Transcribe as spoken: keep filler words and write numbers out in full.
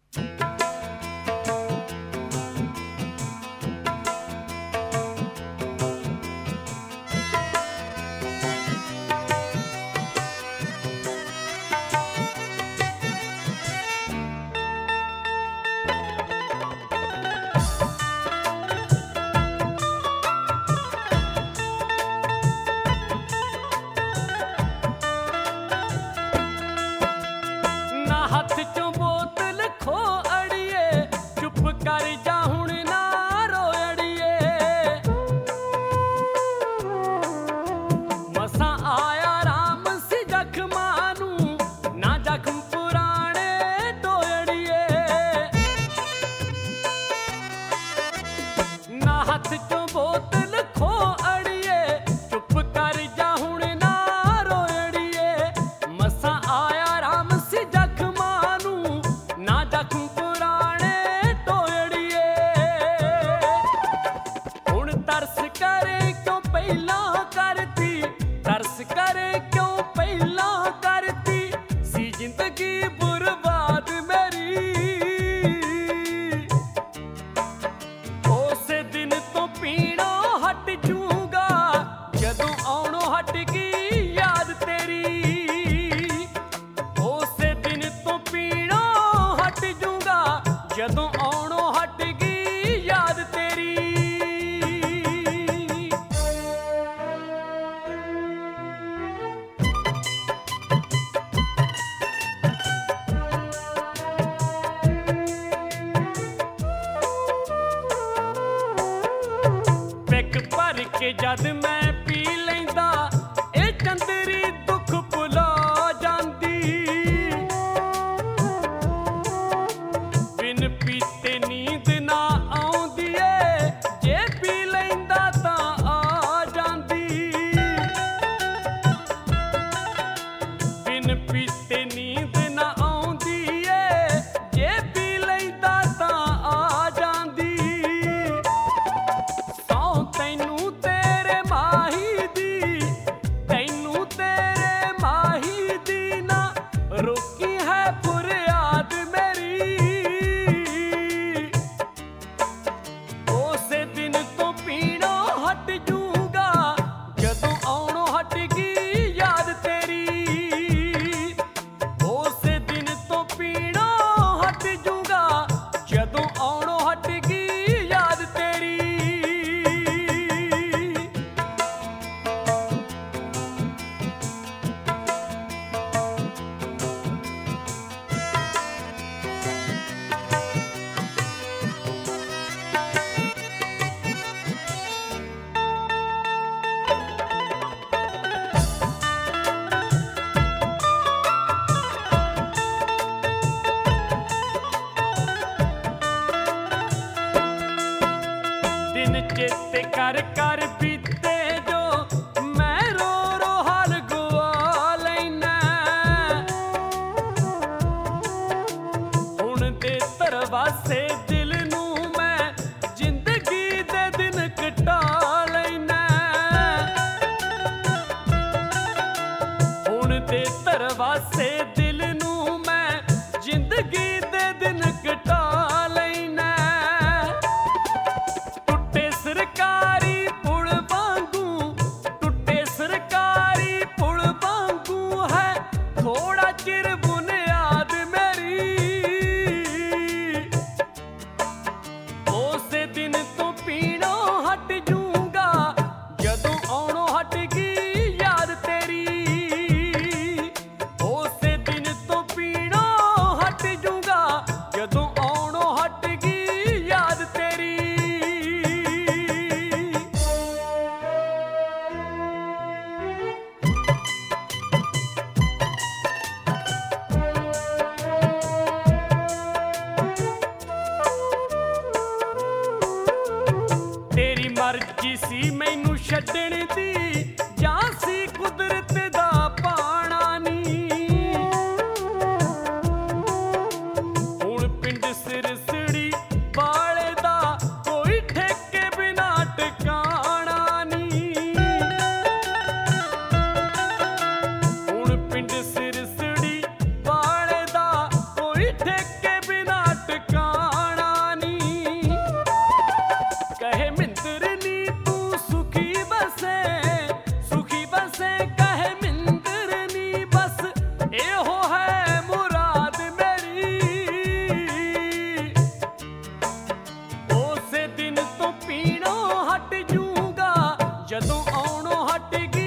ਹੱਥ ਚੋਂ ਬੋਤਲ ਖੋ ਅੜੀਏ, ਚੁੱਪ ਕਰ ਜਾ ਹੁਣ ਨਾ ਰੋ ਅੜੀਏ। ਮਸਾਂ ਆਇਆ ਰਾਮ ਸੀ ਜ਼ਖਮਾਂ ਨੂੰ, ਨਾ ਜ਼ਖਮ ਪੁਰਾਣੇ ਢੋਅੜੀਏ। ਨਾ ਹੱਥ ਚੋਂ ਬੋਤਲ ਖੋ ਅੜੀਏ, ਚੁੱਪ ਕਰ ਜਾ ਹੁਣ ਨਾ ਰੋ ਅੜੀਏ। ਮਸਾਂ ਆਇਆ ਰਾਮ ਸੀ ਜ਼ਖਮ ਪੁਰਾਣੇ ਢੋਅੜੀਏ। ਹੁਣ ਤਰਸ ਕਰੇ ਕਿਉਂ ਪਹਿਲਾਂ ਕਰਤੀ, ਤਰਸ ਕਰੇ ਕਿਉਂ ਪਹਿਲਾਂ ਕਰਤੀ, ਸੀ ਜ਼ਿੰਦਗੀ ਬਰਬਾਦ ਮੇਰੀ। ਉਸੇ ਦਿਨ ਤੋਂ ਪੀਣੋਂ ਹਟ ਜੂੰਗਾ, ਜਦੋਂ ਆਉਣੋਂ ਹਟ ਗਈ ਯਾਦ ਤੇਰੀ। ਉਸੇ ਦਿਨ ਤੋਂ ਪੀਣੋਂ ਜਦੋਂ ਆਉਣੋਂ ਹਟ ਗਈ ਯਾਦ ਤੇਰੀ। ਪੈਗ ਭਰ ਕੇ ਜਦ ਮੈਂ ਪੀ ਲੈਂਦਾ, ਇਹ ਚੰਦਰੀ ਦੁੱਖ ਭੁਲਾ ਜਾਂਦੀ। ਬਿਨ ਪੀਤੇ ਨੀਂਦ ਨਾ ਆਉਂਦੀ ਏ, ਜੇ ਪੀ ਲੈਂਦਾ ਤਾਂ ਆ ਜਾਂਦੀ। ਬਿਨ ਪੀਤੇ ਨੀਂਦ ਨਾ ਆਉਂਦੀ ਏ, ਜੇ ਪੀ ਲੈਂਦਾ ਤਾਂ ਆ ਜਾਂਦੀ। ਸੌ ਤੈਨੂੰ ਤੇਰੇ ਮਾਹੀ ਦੀ, ਤੈਨੂੰ ਤੇਰੇ ਮਾਹੀ ਦੀ, ਨਾ ਰੋਕੀ ਹੈ ਫਰਿਆਦ ਮੇਰੀ। ਉਸੇ ਦਿਨ ਤੋਂ ਪੀਣੋਂ ਹਟ ਜੂੰਗਾ, ਜਦੋਂ ਆਉਣੋਂ ਹਟ ਗਈ ਯਾਦ ਤੇਰੀ। ਉਸੇ ਦਿਨ ਤੋਂ ਪੀਣੋਂ ਹਟ ਜੂੰਗਾ, ਜਦੋਂ ਆਉਣੋਂ ਹਟ ਗਈ ਯਾਦ ਤੇਰੀ। ਦਿਨ ਚੇਤੇ ਕਰ ਕਰ ਬੀਤੇ ਜੋ, ਮੈਂ ਰੋ ਰੋ ਹਾਲ ਗਵਾ ਲੈਨਾ। ਹੁਣ ਦੇ ਤਰਵਾਸੇ ਦਿਲ ਨੂੰ ਮੈਂ ਜ਼ਿੰਦਗੀ ਦੇ ਦਿਨ ਕਟਾ ਲੈਨਾ। ਹੁਣ ਦੇ ਤਰਵਾਸੇ ਦਿਲ ਨੂੰ ਮੈਂ ਜ਼ਿੰਦਗੀ ਦੇ ਦਿਨ ਕਟਾ ਲੈਨਾ। ਸਰਕਾਰੀ ਪੁਲ ਵਾਂਗੂ, ਟੁੱਟੇ ਸਰਕਾਰੀ ਪੁਲ ਵਾਂਗੂ ਹੈ ਥੋੜਾ ਚਿਰ ਬੁਨਿਆਦ ਮੇਰੀ। ਉਸੇ ਦਿਨ ਤੋਂ ਪੀਣੋਂ ਹਟ ਜੂੰਗਾ, ਜਦੋਂ ਆਉਣੋਂ ਹਟ ਗਈ ਯਾਦ ਤੇਰੀ। ਉਸੇ ਦਿਨ ਤੋਂ ਪੀਣੋਂ ਹਟ ਜੂੰਗਾ, ਜਦੋਂ ਆਉਣੋਂ ਹਟ ਗਈ ਯਾਦ ਤੇਰੀ। ਤੇਰੀ ਮਰਜ਼ੀ ਸੀ ਮੈਨੂੰ ਛੱਡਣ ਦੀ, ਜਾਂ ਸੀ ਕੁਦਰਤ ਦਾ ਪਾਣਾ ਨੀ। ਹੁਣ ਪਿੰਡ ਸਿਰਸੜੀ ਵਾਲੇ ਦਾ ਕੋਈ ਠੇਕੇ ਬਿਨਾ ਟਿਕਾਣਾ ਨੀ। ਹੁਣ ਪਿੰਡ ਸਿਰਸੜੀ ਵਾਲੇ ਦਾ ਕੋਈ ਠੇਕੇ ਬਿਨਾ ਰੋਣੋਂ ਹਟ ਗਈ